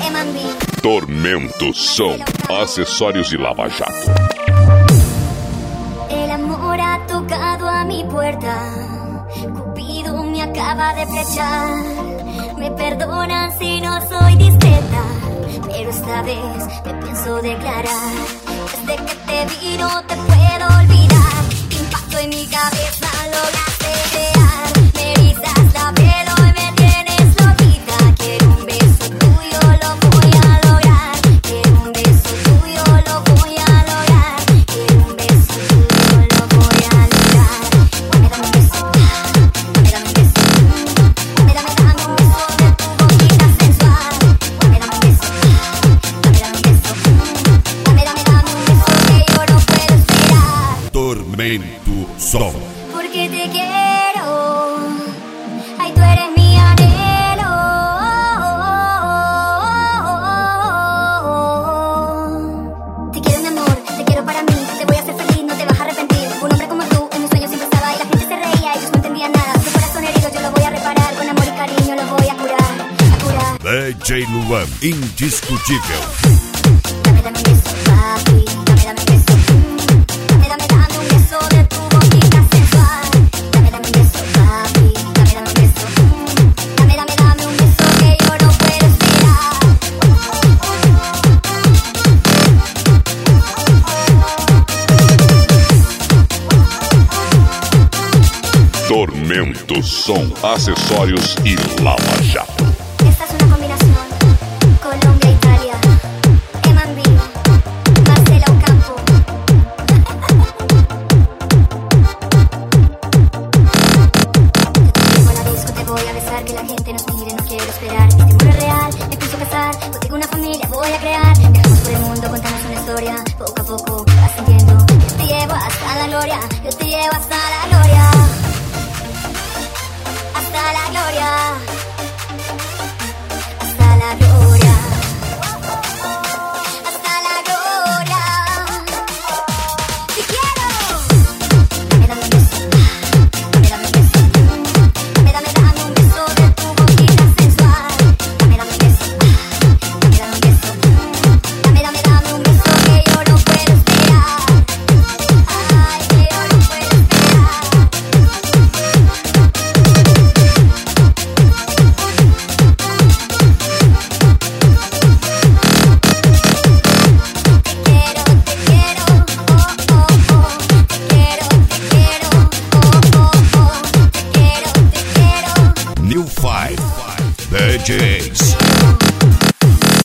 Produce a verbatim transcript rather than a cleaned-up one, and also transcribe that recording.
Tormento Som, acessórios de Lava Jato. El amor ha tocado a mi puerta. Cupido me acaba de flechar. Me perdonan si no soy discreta, pero esta vez te pienso declarar. Desde que te vi no te puedo olvidar. Impacto en mi cabeza lograste crear. Me erizas la pelo y me tienes loquita. Quiero un beso tuyo, lo voy a lograr. Quiero un beso tuyo, lo voy a lograr. Quiero un beso tuyo, lo voy a lograr. Dame, dame un beso, dame, dame un beso. Dame, dame, dame un beso de tu boquita sensual. Dame, dame un beso, dame, dame un beso. Dame, dame, dame un beso que yo no puedo esperar. Tormento Som. Porque te quiero, ay tú eres mi anhelo. Te quiero mi amor, te quiero para mí. Te voy a hacer feliz, no te vas a arrepentir. Un hombre como tú en mis sueños siempre estaba y la gente se reía, ellos no entendían nada. Tu corazón herido yo lo voy a reparar. Con amor y cariño lo voy a curar, a curar. D J Luan, indiscutível. Dame, dame un beso, papi. Dame, dame un beso. Dame, dame, dame un beso de tu boquita sensual. Dame, dame un beso, papi. Dame, dame un beso. Dame, dame, dame un beso que yo no puedo esperar. Tormento Som, acessórios e Lava Jato. Esta es una combinación Colombia-Italia. Eman Vino, Marcela Ocampo. Yo te llevo a la disco, te voy a besar, que la gente nos mire, no quiero esperar. Este mundo es real, me pienso casar, contigo una familia voy a crear. Viajamos por el mundo, contamos una historia, poco a poco vas sintiendo. Yo te llevo hasta la gloria, yo te llevo hasta la gloria. Hasta la gloria.